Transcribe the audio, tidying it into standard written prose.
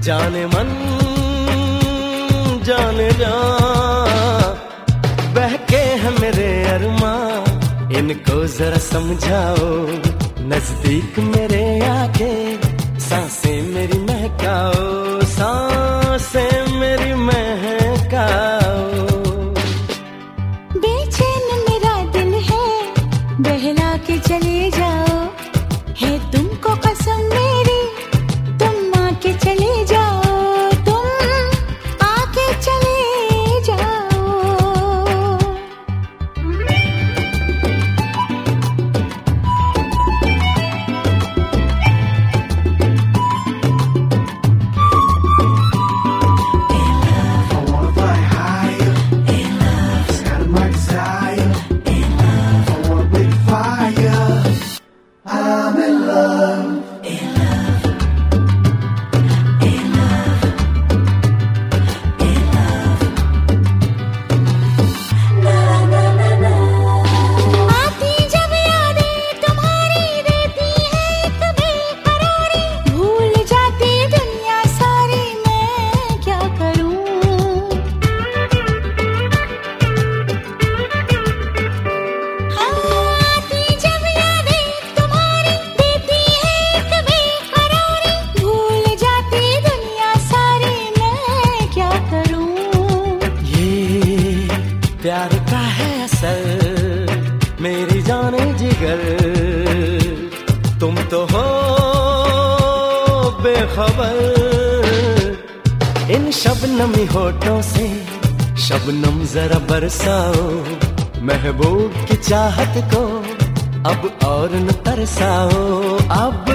जाने मन जाने जा, बहके हैं मेरे अरमां, इनको जरा समझाओ, नजदीक मेरे आके सांसें मेरी महकाओ, सांसें मेरी महकाओ। बेचैन मेरा दिल है, बहला के चले जाओ, है तुमको कसम मेरी, तुम आके चले जाओ, तुम आके चले जाओ। प्यार का है असर मेरी जाने जिगर, तुम तो हो बेखबर। इन शबनमी होठों से शबनम जरा बरसाओ, महबूब की चाहत को अब और न तरसाओ, अब